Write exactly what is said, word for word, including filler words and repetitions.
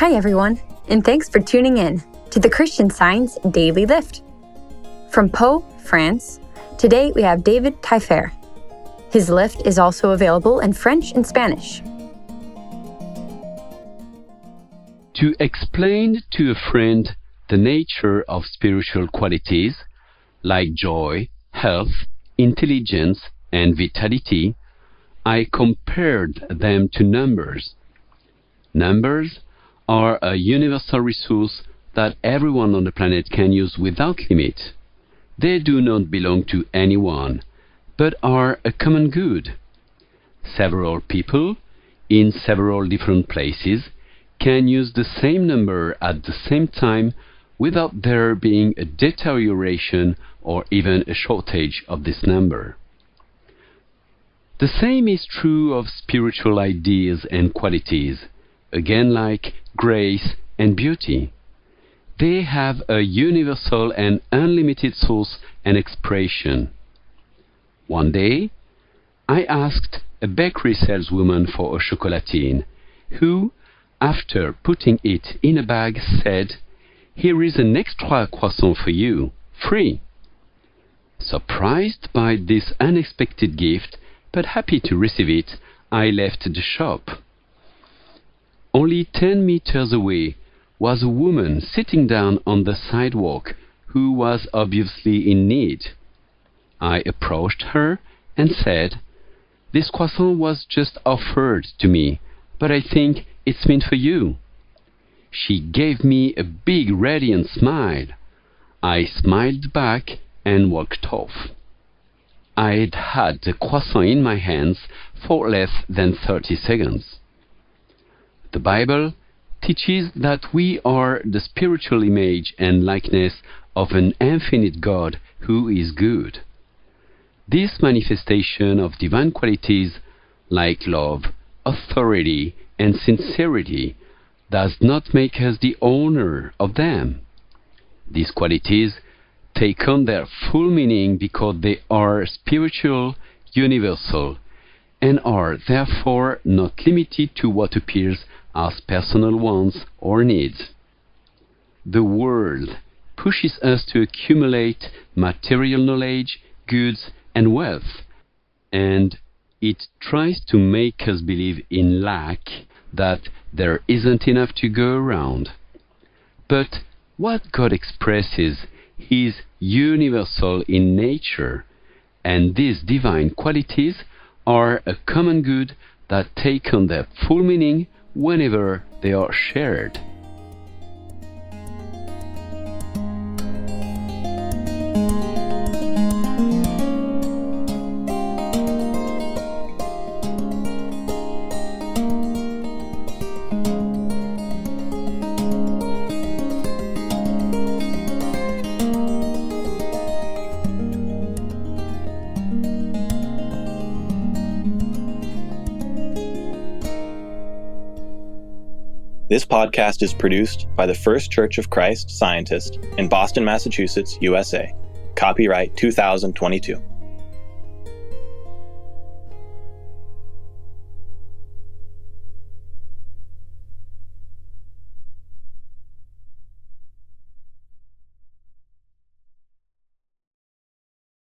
Hi, everyone, and thanks for tuning in to the Christian Science Daily Lift. From Pau, France, today we have David Taillefer. His lift is also available in French and Spanish. To explain to a friend the nature of spiritual qualities like joy, health, intelligence, and vitality, I compared them to numbers. Numbers are a universal resource that everyone on the planet can use without limit. They do not belong to anyone, but are a common good. Several people in several different places can use the same number at the same time without there being a deterioration or even a shortage of this number. The same is true of spiritual ideas and qualities, again like grace and beauty. They have a universal and unlimited source and expression. One day, I asked a bakery saleswoman for a chocolatine, who, after putting it in a bag, said, "Here is an extra croissant for you, free." Surprised by this unexpected gift, but happy to receive it, I left the shop. Only ten meters away was a woman sitting down on the sidewalk who was obviously in need. I approached her and said, "This croissant was just offered to me, but I think it's meant for you." She gave me a big radiant smile. I smiled back and walked off. I'd had the croissant in my hands for less than thirty seconds. The Bible teaches that we are the spiritual image and likeness of an infinite God who is good. This manifestation of divine qualities like love, authority, and sincerity does not make us the owner of them. These qualities take on their full meaning because they are spiritual, universal, and are therefore not limited to what appears as personal wants or needs. The world pushes us to accumulate material knowledge, goods, and wealth, and it tries to make us believe in lack, that there isn't enough to go around. But what God expresses is universal in nature, and these divine qualities are a common good that take on their full meaning whenever they are shared. This podcast is produced by the First Church of Christ Scientist in Boston, Massachusetts, U S A. Copyright two thousand twenty-two.